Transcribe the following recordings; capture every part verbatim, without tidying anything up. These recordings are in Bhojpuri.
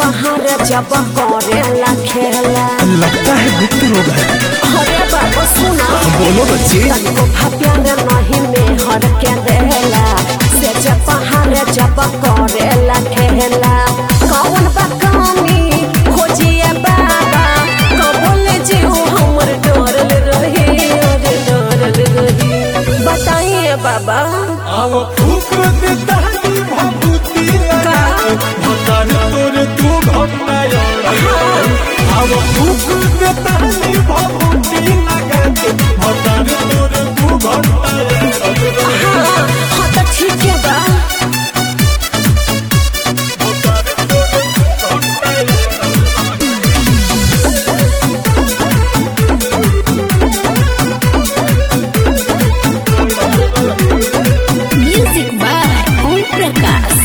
पहाड़ जब करेला खेला लगता है गुप्त रोग है। अरे बाबा सुना बोलो बच्ची। तनको प्यार नहीं में हर के देला से जब पहाड़ जब करेला खेला कौन बा कमी खोजिए बाबा कबोल जीव हमर डरल रही अरे डरल रही बताइए बाबा। अब फूक देता है भभूति लगा भतार तोर तू घटाया। अब फूक देता है भभूति लगा भतार तोर तू घटाया। हाँ हाँ तो ठीक है बा। Music by Om Prakash.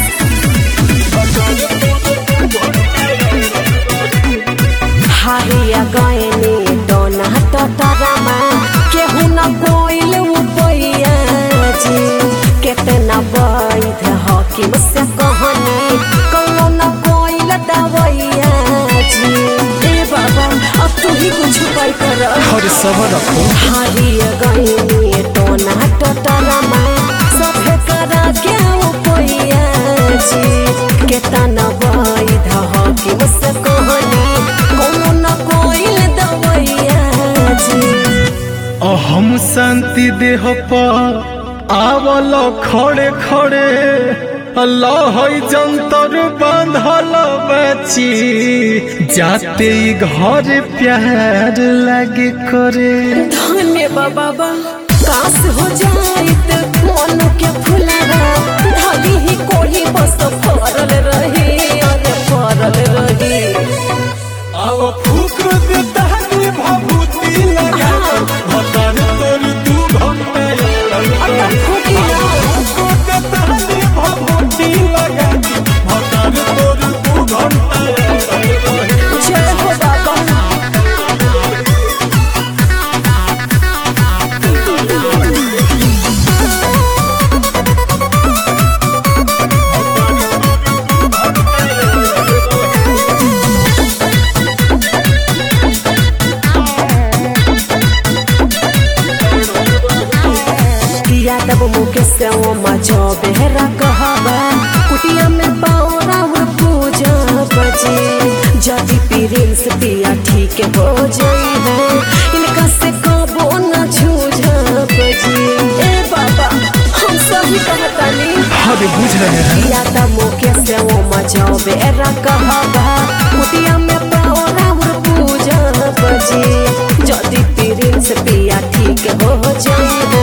हारिया गएनी डोना टटरमा केहू न कोइल उपैया जी केतना बैध हकीम से कहनी कौनो न कोइल दवैया जी। ए बाबा अब तू ही कुछ उपाय कर। हर सबर रखो। हारिया गएनी डोना टटरमा सभे करा के उपैया जी केतना बैध हकीम से कहनी कौनो न कोइल दवैया जी। हम शांति देह पर आवल खड़े खड़े अल्लाह जंतर बांधल बची जाते घर प्यार लगे करे। धन्य बाबा काश हो जाइत मन के फुलावा धली ही कोई बस फरल रही अरे फरल रही। अब फूक देता है भभूति लगा भतार तोर तू घटाया। फूक देता है भभूति लगा भतार तोर तू घटाया। जय हो बाबा। यादव मुके से वो मजो बेहरा कहबा कुटिया में पाओरा हुआ पूजा बजी जदी पीरिंस पिया ठीक हो जाई है इनका से कबो न छूझा बजी। ए बाबा हम सभी कहतानी अरे बुझ रहे हैं। यादव मुके से वो मजो बेहरा कहबा कुटिया में पाओरा हुआ पूजा बजी जदी पीरिंस पिया ठीक हो जाई है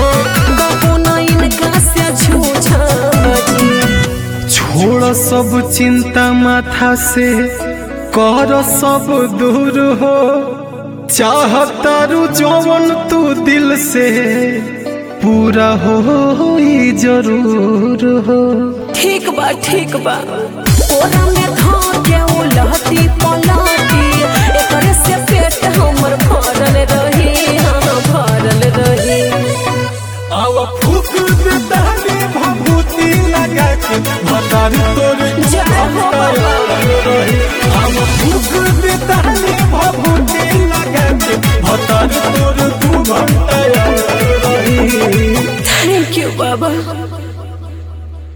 छोड़ सब चिंता माथा से कर सब दूर हो चाहतारू जौवन तू दिल से पूरा हो ही जरूर हो। ठीक बा ठीक बा ओरा में धा के उलहती पलाटी एकरे से पेट हमर भरल रही हाँ भरल रही। अब फूक देता है भभूति लगा के भतार तोर जय हो बाबा। अब फूक देता है भभूति लगा के भतार तोर तू घटाया। थैंक यू बाबा।